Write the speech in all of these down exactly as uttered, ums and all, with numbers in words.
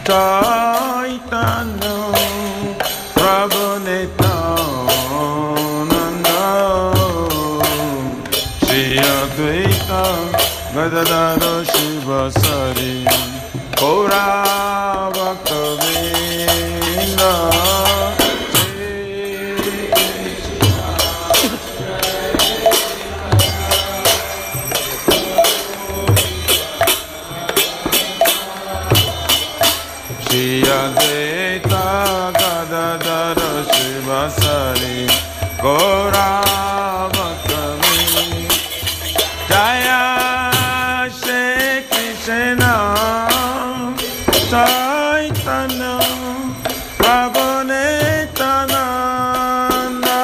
Chaitanya Prabhu Nityananda Shri Advaita Gadadhara Shivasari Gaura Bhakta-vrinda Shri Advaita Gadadhara Shivasari Gaura Bhakta-vrinda Jaya Shri Krishna Chaitanya Prabhu Nityananda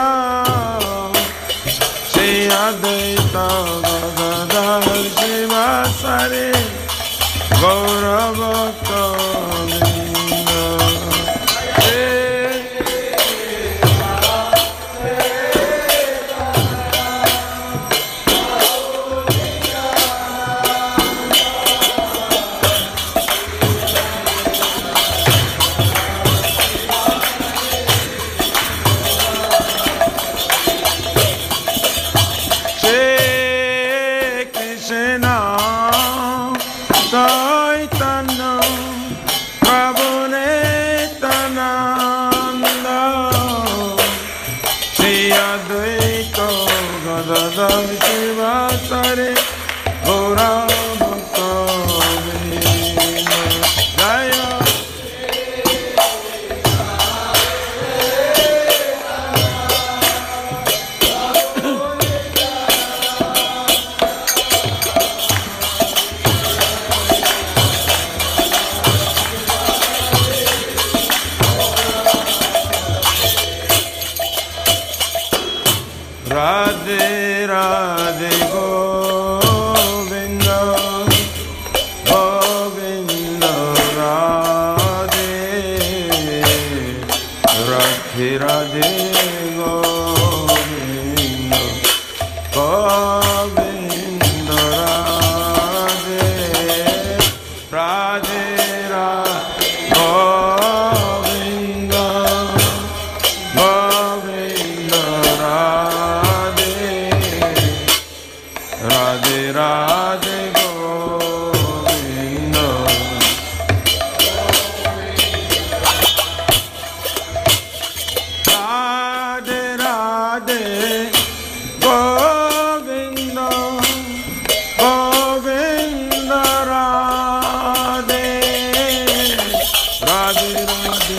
Shri Advaita Gadadhara Shivasari Gaura Bhakta-vrinda Shivasari Gaura Bhakta-vrinda Jaya Radhe Radhe Govinda Govinda Radhe Radhe Radhe Govinda Govinda Radhe Radhe Radhe Govinda Govinda Radhe Radhe Radhe Govinda Radhe Radhe Govinda Govinda Radhe Radhe Radhe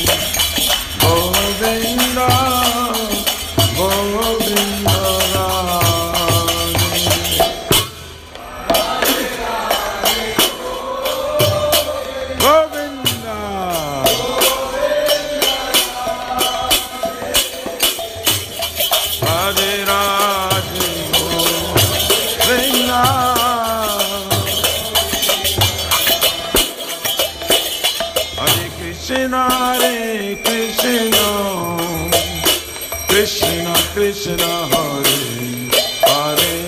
Govinda Govinda Krishna Hare Krishna Krishna Krishna Hare Hare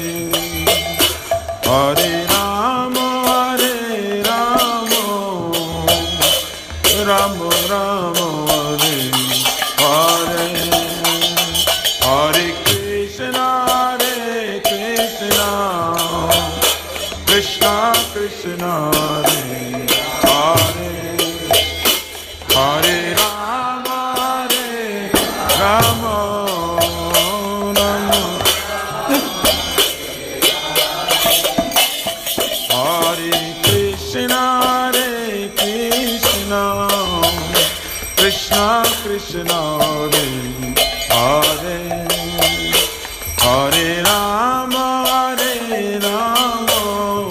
Hare Rama Hare Rama Rama Rama Hare Hare Hare Krishna Hare Krishna Krishna Krishna Hare Hare Hare Rama Hare Rama Rama Hare Krishna Hare Krishna Krishna Krishna Hare Hare Hare Rama Hare Rama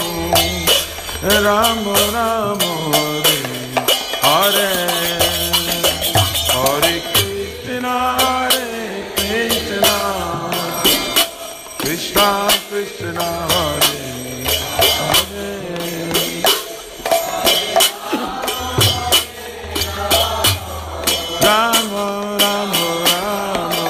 Rama Rama Hare Hare Krishna Hare Krishna Krishna Krishna Hare Hare Rama Rama Rama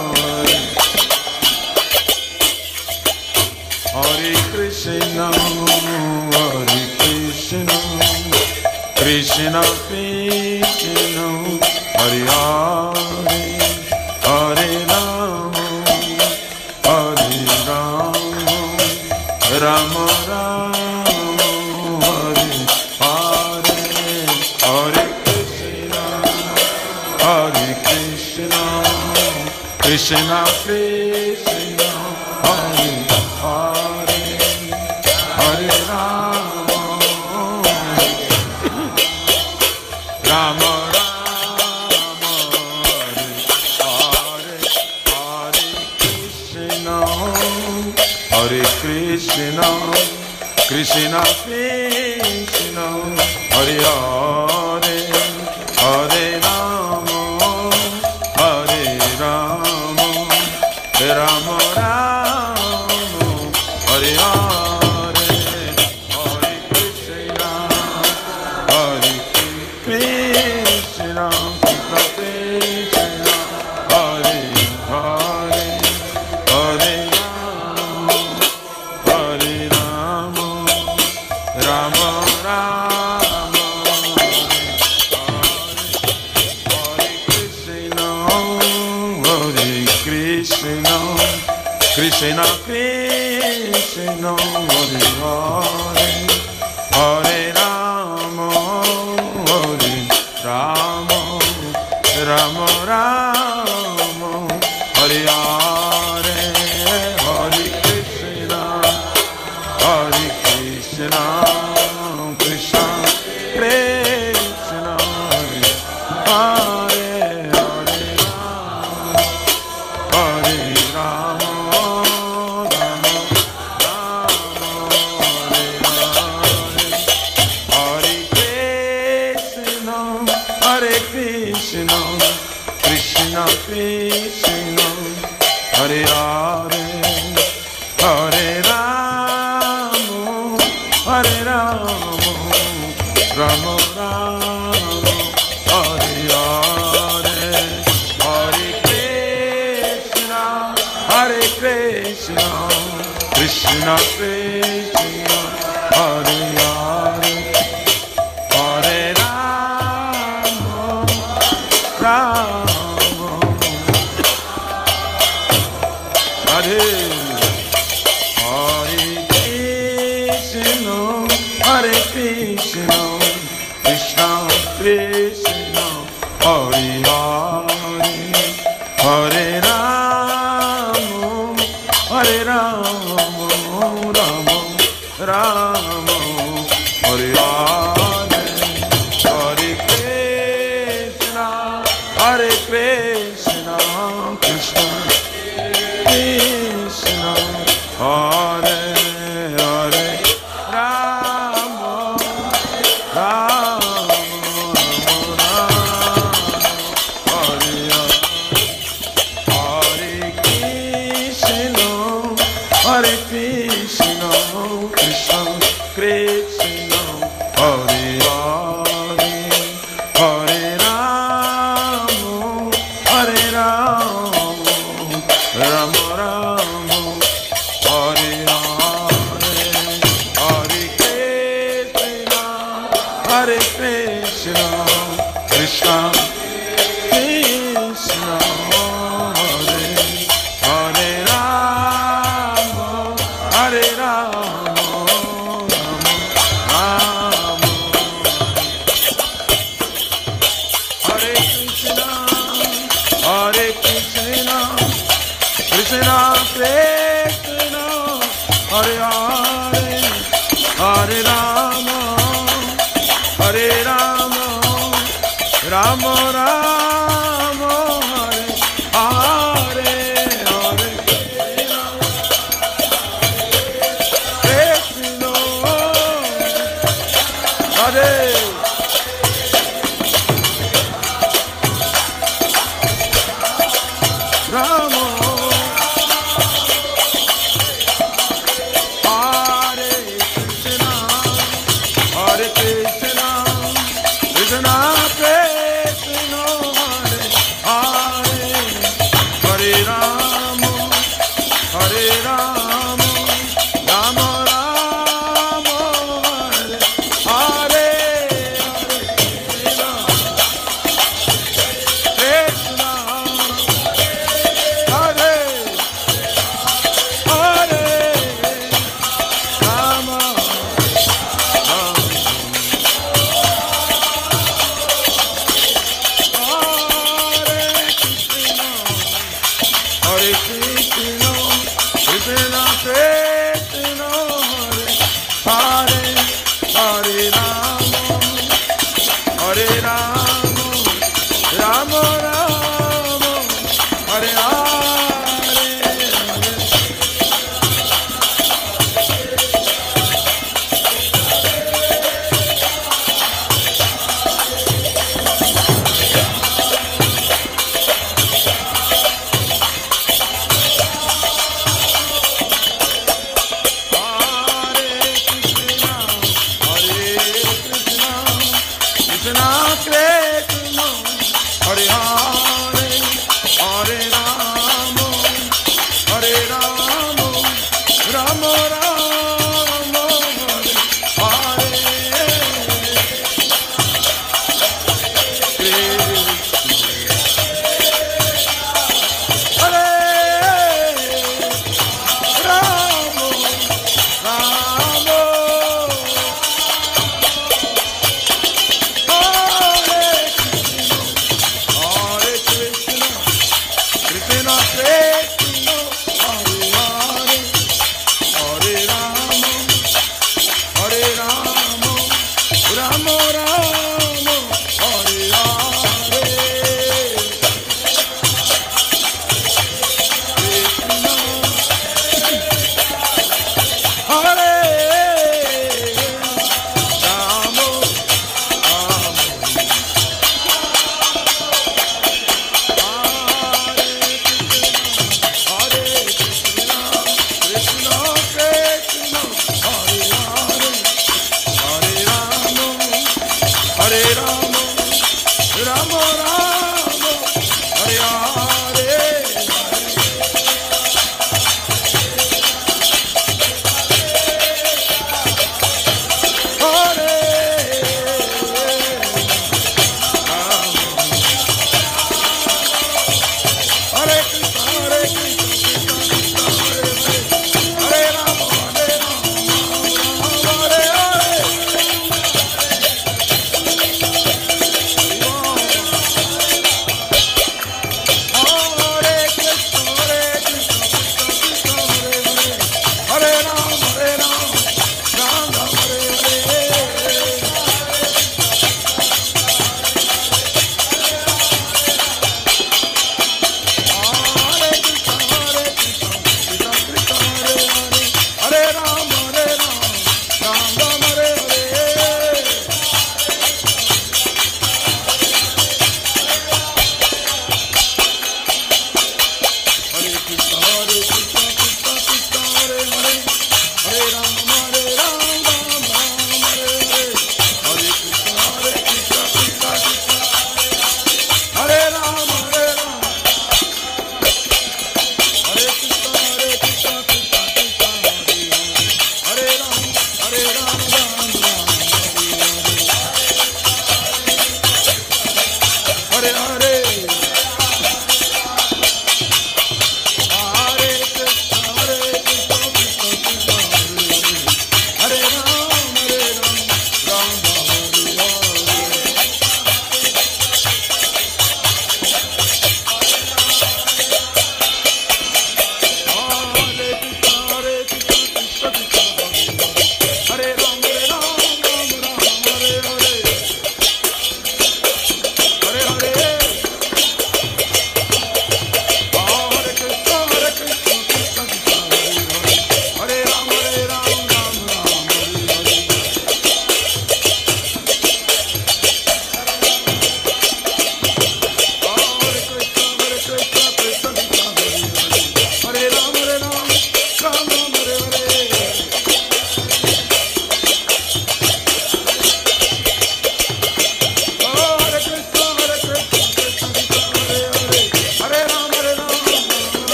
Hare Hare Krishna Hare Krishna Krishna Krishna Hare Hare Hare Rama Hare Rama Rama Rama Hare Hare Hare Krishna Hare Krishna Krishna Krishna Hare Hare Hare Rama Rama Rama Hare Hare Krishna Hare Krishna Krishna Krishna Hare Hare Hare Rama Hare Rama Rama Rama Hare Hare Hare Krishna Hare Krishna Krishna Krishna Hare Hare Hare Rama Hare Rama Rama Rama Hare Krishna Hare Krishna Krishna Krishna Hare Hare Hare Rama Hare Rama Rama Rama Hare Hare Hare Krishna Hare Krishna Krishna Krishna Hare Hare Hare Rama Rama Rama Hare Hare Krishna Hare Krishna Krishna Krishna Hare Hare Hare Rama Hare Rama Rama Rama Hare Hare Hare Krishna Hare Krishna Krishna Krishna Hare Hare Hare Rama Rama Hare Hare Krishna Hare Krishna Krishna Krishna Hare Hare Hare Rama Hare Rama Rama Rama Hare Hare Hare Krishna Hare Krishna Krishna Krishna Hare Hare Rama Rama Hare Hare Krishna Hare Krishna Krishna Krishna Hare Hare Hare Rama Hare Rama Rama Rama Hare Hare Hare Krishna Hare Krishna Krishna Krishna Hare Hare Rama Hare Rama Rama Rama Hare Krishna Hare Krishna Krishna Krishna Hare Hare Hare Rama Hare Rama Rama Rama Hare Hare Hare Krishna Hare Rama Hare Krishna Hare Krishna Krishna Krishna Hare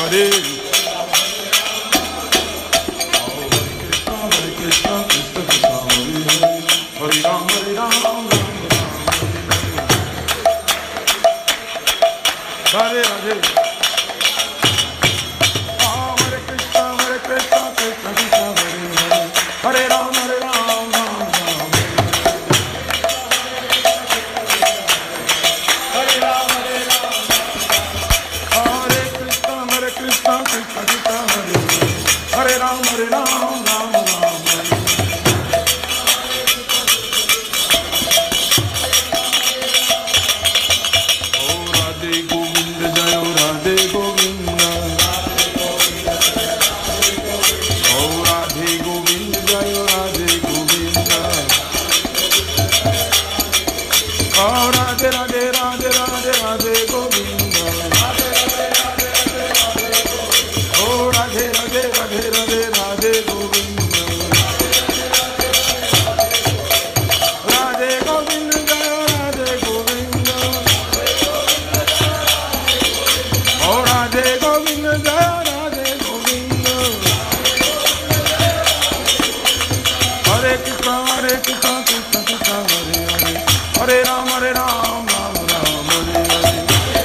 Hare. Hare Krishna, Krishna Krishna, Hare Hare. Hare Ram, Hare Ram, Ram Ram, Hare Hare. Hare Hare. Hare Krishna, Hare Krishna, Krishna Krishna, Hare Hare. Hare Ram, Hare Ram, Ram Ram, Hare Ram, Hare Ram. Hare Krishna, Hare Krishna, Krishna Krishna, Hare Hare. Hare Ram, Hare Ram, Ram Ram, Hare. Oh Radhe Govinda, Jai Radhe Govinda. Oh Radhe Govinda, Jai Radhe Govinda. Oh Radhe Radhe Radhe Radhe Radhe Govinda. Oh Radhe Radhe Radhe Radhe Radhe Govinda. Radhe Govinda, Jai Radhe Govinda. Oh Radhe Govinda, Jai Radhe Govinda. Hare Krishna, Hare Krishna, Krishna Krishna, Hare Hare. Hare Ram, Hare Ram, Ram Ram, Hare Hare.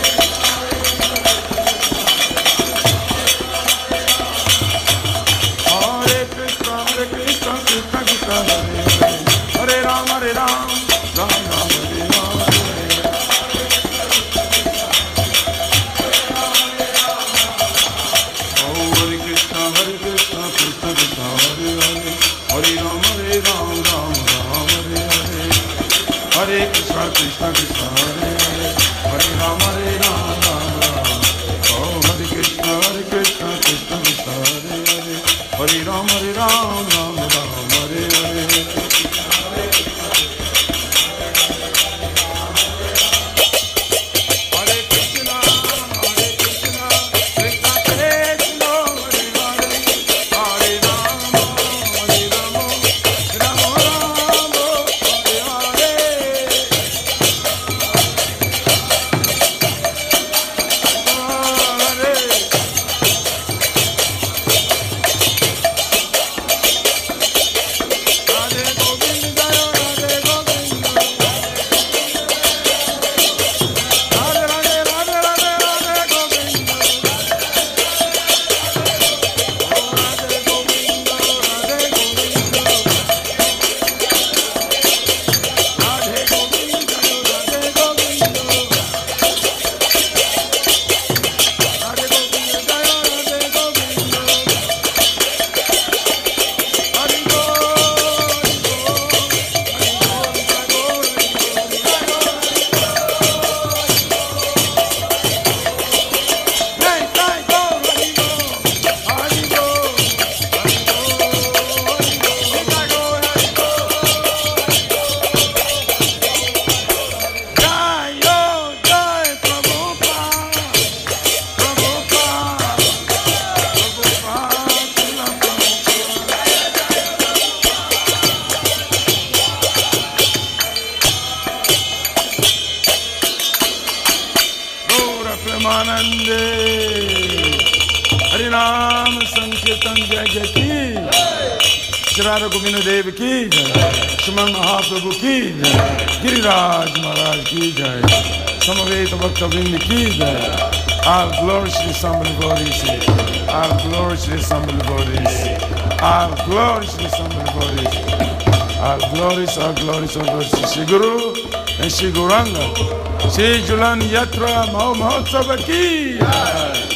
Hare Krishna, Hare Krishna, Krishna Krishna, Hare Hare. Hare Ram, Hare Ram, Ram Ram, Hare Hare. Oh Hare Krishna, Hare Krishna, Krishna Krishna, Hare Hare. Hare Ram, Hare Ram, Ram Ram, Hare Hare. Hare Krishna, Krishna Krishna, Hare Hare. Hare Ram, Hare Ram, Ram Ram. Oh Hare Krishna, Hare Krishna, Krishna Krishna, Hare Hare. Hare Ram, Hare Ram, Ram Ram, Hare Hare. Hare Krishna, Hare Krishna, Krishna Krishna, Hare Hare. Hare Rama, Hare Rama, Rama Rama, Hare Hare. Premanande Hari Naam Sankirtan Jai Jai Ki Shri Radha Govinda Dev Ki Jai Shriman Mahaprabhu Ki Jai Giriraj Maharaj Ki Jai Samaveta Bhakta-vrinda Ki Jai. All glory to the Sambhava Devotees. All glory to the Sambhava Devotees. All glory to the Sambhava Devotees. All glories, all glories, all glories to Shri Guru and Shri Gauranga. Shri Julan Yatra Maho Mahotsava Ki.